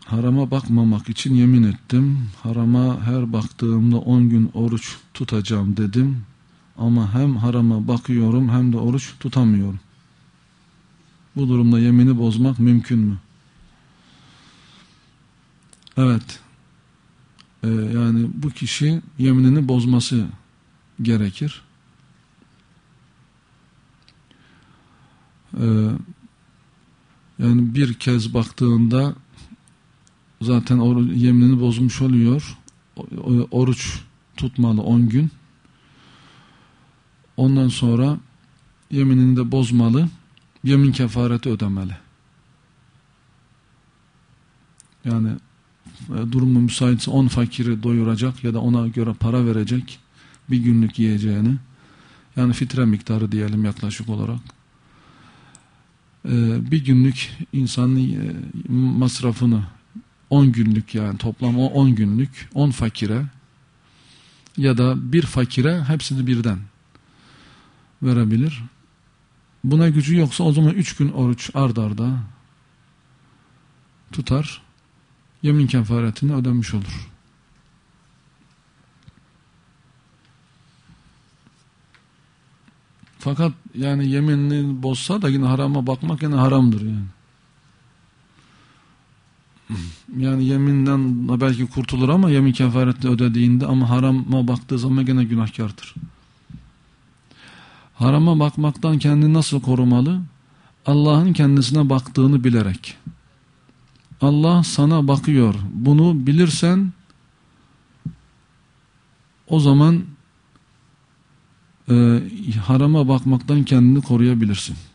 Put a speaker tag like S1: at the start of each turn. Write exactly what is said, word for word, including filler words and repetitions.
S1: harama bakmamak için yemin ettim. Harama her baktığımda on gün oruç tutacağım dedim. Ama hem harama bakıyorum hem de oruç tutamıyorum. Bu durumda yemini bozmak mümkün mü? Evet. Ee, yani bu kişi yeminini bozması gerekir. Ee, yani bir kez baktığında zaten or- yeminini bozmuş oluyor. O- oruç tutmalı on gün. Ondan sonra yeminini de bozmalı. Yemin kefareti ödemeli. Yani e, durumu müsaitse on fakiri doyuracak ya da ona göre para verecek bir günlük yiyeceğini. Yani fitre miktarı diyelim yaklaşık olarak. E, bir günlük insanın e, masrafını on günlük yani toplam o on günlük on fakire ya da bir fakire hepsini birden verebilir. Buna gücü yoksa o zaman üç gün oruç ard arda tutar. Yemin kefaretini ödemiş olur. Fakat yani yeminini bozsa da yine harama bakmak yine haramdır yani. Yani yeminden belki kurtulur ama yemin kefaretini ödediğinde ama harama baktığı zaman gene günahkardır. Harama bakmaktan kendini nasıl korumalı? Allah'ın kendisine baktığını bilerek. Allah sana bakıyor. Bunu bilirsen o zaman e, harama bakmaktan kendini koruyabilirsin.